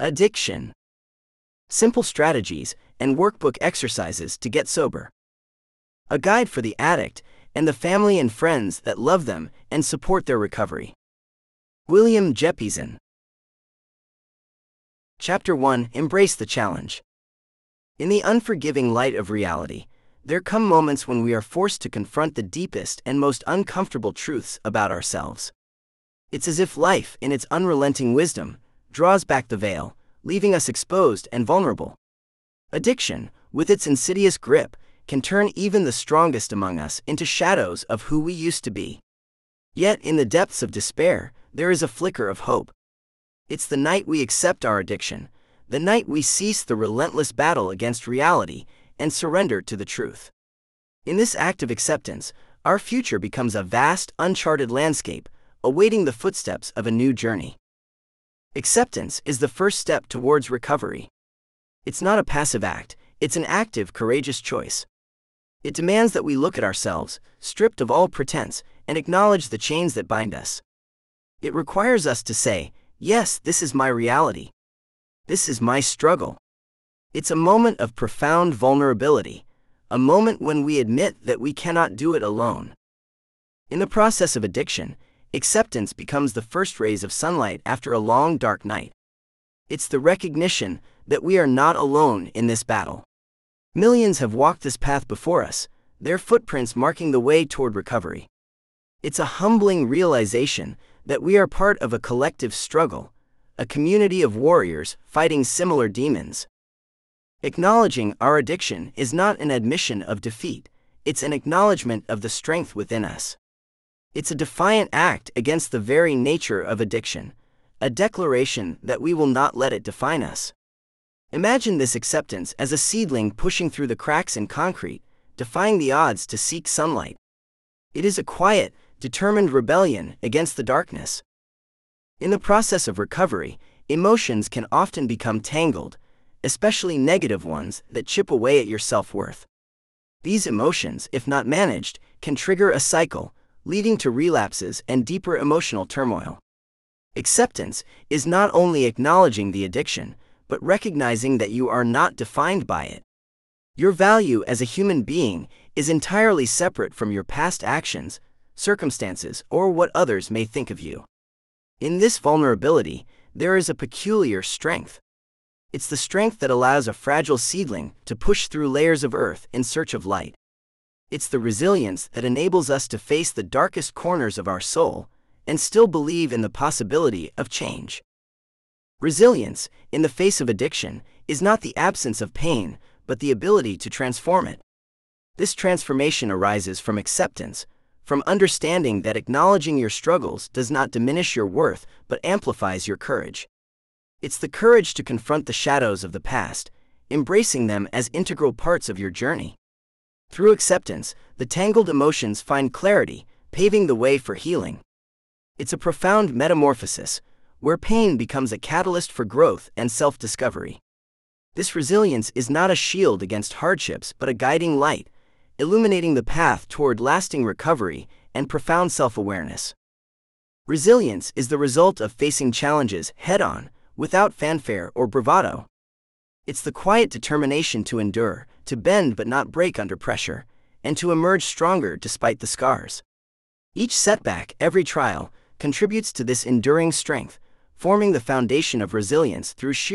Addiction. Simple strategies and workbook exercises to get sober. A guide for the addict and the family and friends that love them and support their recovery. William Jeppesen. Chapter 1. Embrace the challenge. In the unforgiving light of reality, there come moments when we are forced to confront the deepest and most uncomfortable truths about ourselves. It's as if life, in its unrelenting wisdom, draws back the veil, leaving us exposed and vulnerable. Addiction, with its insidious grip, can turn even the strongest among us into shadows of who we used to be. Yet, in the depths of despair, there is a flicker of hope. It's the night we accept our addiction, the night we cease the relentless battle against reality and surrender to the truth. In this act of acceptance, our future becomes a vast, uncharted landscape, awaiting the footsteps of a new journey. Acceptance is the first step towards recovery. It's not a passive act, it's an active, courageous choice. It demands that we look at ourselves, stripped of all pretense, and acknowledge the chains that bind us. It requires us to say, "Yes, this is my reality. This is my struggle." It's a moment of profound vulnerability, a moment when we admit that we cannot do it alone. In the process of addiction, acceptance becomes the first rays of sunlight after a long, dark night. It's the recognition that we are not alone in this battle. Millions have walked this path before us, their footprints marking the way toward recovery. It's a humbling realization that we are part of a collective struggle, a community of warriors fighting similar demons. Acknowledging our addiction is not an admission of defeat, it's an acknowledgement of the strength within us. It's a defiant act against the very nature of addiction, a declaration that we will not let it define us. Imagine this acceptance as a seedling pushing through the cracks in concrete, defying the odds to seek sunlight. It is a quiet, determined rebellion against the darkness. In the process of recovery, emotions can often become tangled, especially negative ones that chip away at your self-worth. These emotions, if not managed, can trigger a cycle, leading to relapses and deeper emotional turmoil. Acceptance is not only acknowledging the addiction, but recognizing that you are not defined by it. Your value as a human being is entirely separate from your past actions, circumstances, or what others may think of you. In this vulnerability, there is a peculiar strength. It's the strength that allows a fragile seedling to push through layers of earth in search of light. It's the resilience that enables us to face the darkest corners of our soul and still believe in the possibility of change. Resilience, in the face of addiction, is not the absence of pain, but the ability to transform it. This transformation arises from acceptance, from understanding that acknowledging your struggles does not diminish your worth, but amplifies your courage. It's the courage to confront the shadows of the past, embracing them as integral parts of your journey. Through acceptance, the tangled emotions find clarity, paving the way for healing. It's a profound metamorphosis, where pain becomes a catalyst for growth and self-discovery. This resilience is not a shield against hardships but a guiding light, illuminating the path toward lasting recovery and profound self-awareness. Resilience is the result of facing challenges head-on, without fanfare or bravado. It's the quiet determination to endure, to bend but not break under pressure, and to emerge stronger despite the scars. Each setback, every trial, contributes to this enduring strength, forming the foundation of resilience through sheer